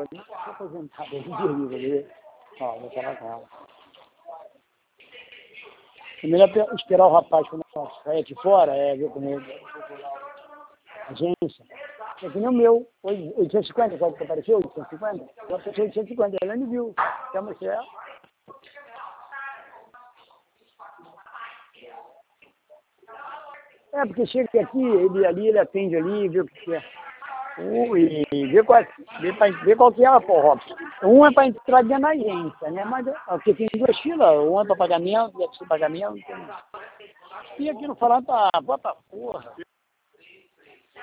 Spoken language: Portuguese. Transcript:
não estou aposentado, eu digo ali. Ó, vou falar com ela. É melhor esperar o rapaz quando sair aqui fora, ver comigo. Agência. É que nem o meu, 850, sabe o que apareceu? 850? Eu apareceu 850, ela me viu. Chama você. Porque chega aqui, ele atende ali, vê o que é. E vê qual que é a porra. Um é para entrar dentro da agência, né? Mas porque tem duas filas, um é para pagamento, e outro para pagamento. E aqui no falando, bota porra.